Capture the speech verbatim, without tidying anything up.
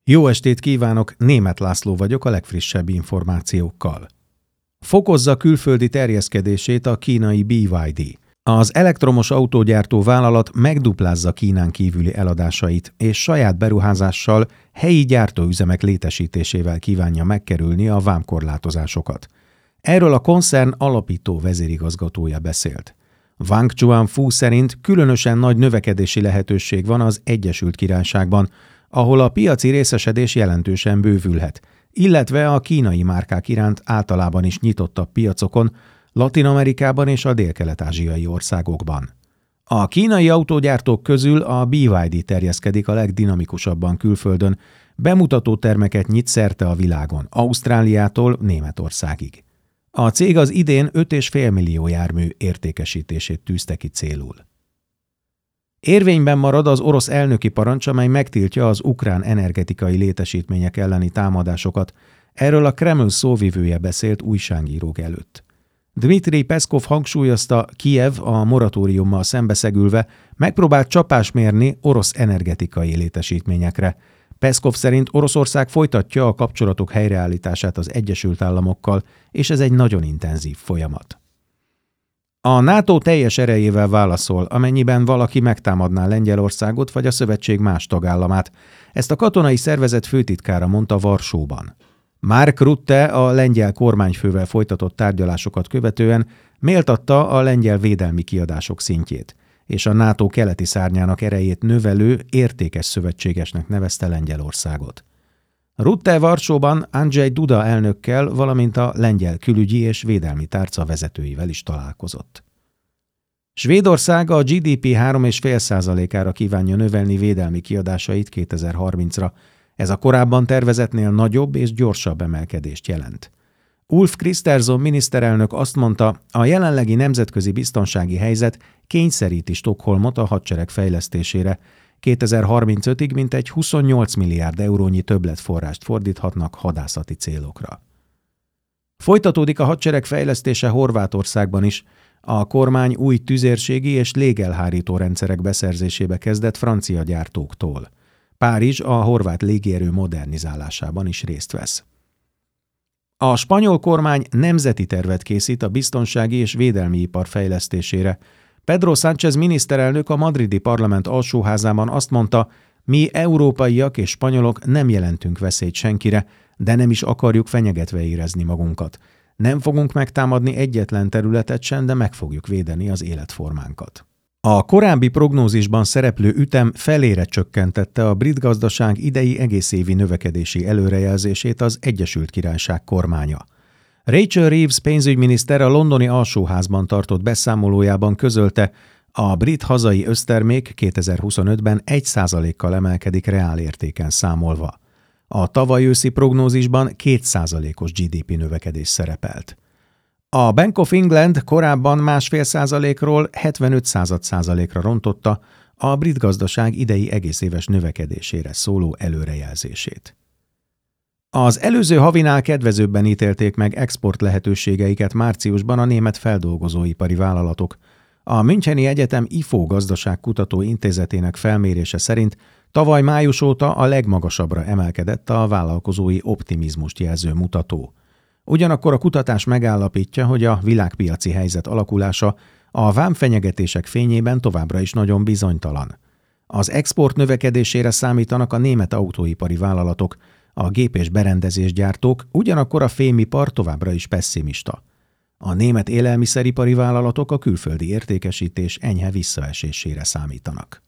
Jó estét kívánok, Németh László vagyok a legfrissebb információkkal. Fokozza külföldi terjeszkedését a kínai bé ipszilon dé. Az elektromos autógyártó vállalat megduplázza Kínán kívüli eladásait, és saját beruházással, helyi gyártóüzemek létesítésével kívánja megkerülni a vámkorlátozásokat. Erről a koncern alapító vezérigazgatója beszélt. Wang Chuanfu szerint különösen nagy növekedési lehetőség van az Egyesült Királyságban, ahol a piaci részesedés jelentősen bővülhet, illetve a kínai márkák iránt általában is nyitottabb piacokon, Latin-Amerikában és a délkelet-ázsiai országokban. A kínai autógyártók közül a bé ipszilon dé terjeszkedik a legdinamikusabban külföldön, bemutató termeket nyit szerte a világon, Ausztráliától Németországig. A cég az idén öt egész öt millió jármű értékesítését tűzte ki célul. Érvényben marad az orosz elnöki parancs, amely megtiltja az ukrán energetikai létesítmények elleni támadásokat. Erről a Kreml szóvivője beszélt újságírók előtt. Dmitri Peszkov hangsúlyozta, Kijev a moratóriummal szembeszegülve megpróbált csapást mérni orosz energetikai létesítményekre. Peszkov szerint Oroszország folytatja a kapcsolatok helyreállítását az Egyesült Államokkal, és ez egy nagyon intenzív folyamat. A NATO teljes erejével válaszol, amennyiben valaki megtámadná Lengyelországot vagy a szövetség más tagállamát. Ezt a katonai szervezet főtitkára mondta Varsóban. Mark Rutte a lengyel kormányfővel folytatott tárgyalásokat követően méltatta a lengyel védelmi kiadások szintjét, és a NATO keleti szárnyának erejét növelő, értékes szövetségesnek nevezte Lengyelországot. Rutte Varsóban Andrzej Duda elnökkel, valamint a lengyel külügyi és védelmi tárca vezetőivel is találkozott. Svédország a gé dé pé három egész öt százalékára kívánja növelni védelmi kiadásait kétezer-harmincra. Ez a korábban tervezetnél nagyobb és gyorsabb emelkedést jelent. Ulf Kristersson miniszterelnök azt mondta, a jelenlegi nemzetközi biztonsági helyzet kényszeríti Stockholmot a hadsereg fejlesztésére. kétezer-harmincötig mintegy huszonnyolc milliárd eurónyi többletforrást fordíthatnak hadászati célokra. Folytatódik a hadsereg fejlesztése Horvátországban is. A kormány új tüzérségi és légelhárító rendszerek beszerzésébe kezdett francia gyártóktól. Párizs a horvát légierő modernizálásában is részt vesz. A spanyol kormány nemzeti tervet készít a biztonsági és védelmi ipar fejlesztésére. Pedro Sánchez miniszterelnök a madridi parlament alsóházában azt mondta, mi európaiak és spanyolok nem jelentünk veszélyt senkire, de nem is akarjuk fenyegetve érezni magunkat. Nem fogunk megtámadni egyetlen területet sem, de meg fogjuk védeni az életformánkat. A korábbi prognózisban szereplő ütem felére csökkentette a brit gazdaság idei egész évi növekedési előrejelzését az Egyesült Királyság kormánya. Rachel Reeves pénzügyminiszter a londoni alsóházban tartott beszámolójában közölte, a brit hazai össztermék kétezer-huszonötben egy százalékkal emelkedik reálértéken számolva. A tavaly őszi prognózisban két százalékos gé dé pé növekedés szerepelt. A Bank of England korábban másfél százalékról hetvenöt század százalékra rontotta a brit gazdaság idei egész éves növekedésére szóló előrejelzését. Az előző havinál kedvezőbben ítélték meg export lehetőségeiket márciusban a német feldolgozóipari vállalatok. A Müncheni Egyetem i ef o Gazdaságkutató Intézetének felmérése szerint tavaly május óta a legmagasabbra emelkedett a vállalkozói optimizmust jelző mutató. Ugyanakkor a kutatás megállapítja, hogy a világpiaci helyzet alakulása a vámfenyegetések fényében továbbra is nagyon bizonytalan. Az export növekedésére számítanak a német autóipari vállalatok, a gép- és berendezésgyártók, ugyanakkor a fémipar továbbra is pesszimista. A német élelmiszeripari vállalatok a külföldi értékesítés enyhe visszaesésére számítanak.